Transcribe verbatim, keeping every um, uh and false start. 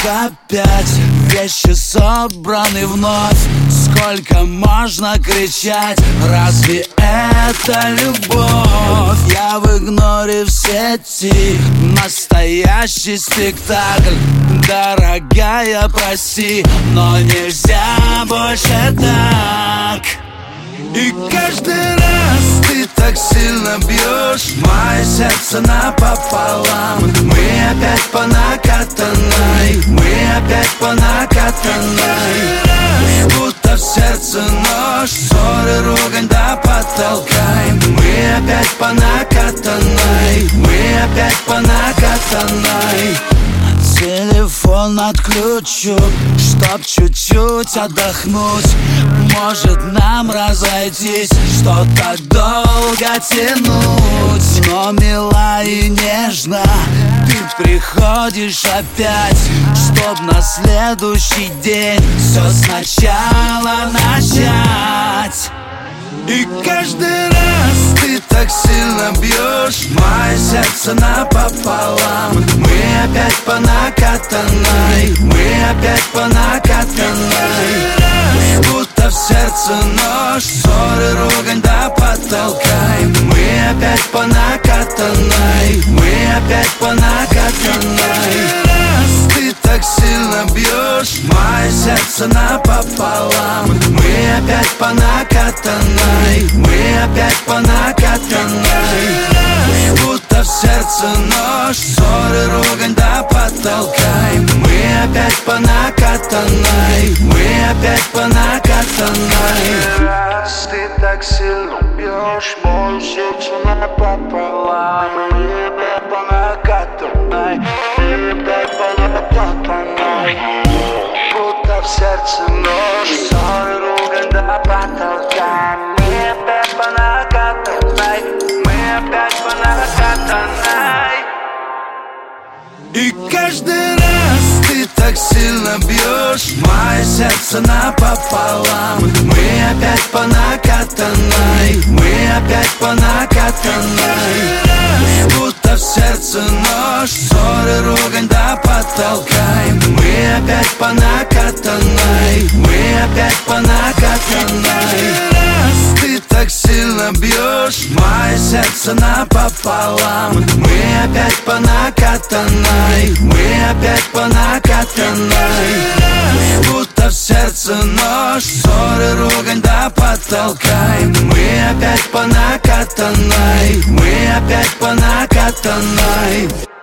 опять вещи собраны вновь. Сколько можно кричать, разве это любовь? Я в игноре в сети, настоящий спектакль. Дорогая, прости, но нельзя больше так. И каждый раз ты так сильно бьешь мое сердце напополам. Мы опять по накатанной, мы опять по накатанной. Будто в сердце нож, ссоры, ругань до потолка. Мы опять по накатанной, мы опять по накатанной. Телефон отключу, чтоб чуть-чуть отдохнуть. Может нам разойтись, что так долго тянуть. Но мила и нежно ты приходишь опять, чтоб на следующий день все сначала начать. И каждый раз ты так сильно бьешь мое сердце напополам. Мы опять по накатанной, мы опять по накатанной. Будто в сердце нож, ссоры, ругань до потолка. Мы опять по накатанной, мы опять по накатанной. Ты так сильно бьешь мое сердце напополам. Мы опять по накатанной, мы опять по накатанной. Будто в сердце нож, ссоры, ругань до потолка. Мы опять по накатанной, мы опять по накатанной. Раз ты так сильно бьешь мое сердце напополам. Мы опять по накатанной, мы опять по накатанной. Будто в сердце нож, ссоры, ругань до потолка. Мы опять по накатанной, мы опять по накатанной. И каждый раз ты так сильно бьешь мое сердце напополам. Мы опять по накатанной, мы опять по накатанной. Будто в сердце нож, ссоры, ругань до потолка. Мы опять по накатанной, мы опять по накатанной. Ты так сильно бьешь мое сердце напополам. Мы опять по накатанной, мы опять по накатанной. Будто в сердце нож, ссоры, ругань до потолка. Мы опять по накатанной, мы опять по накатанной.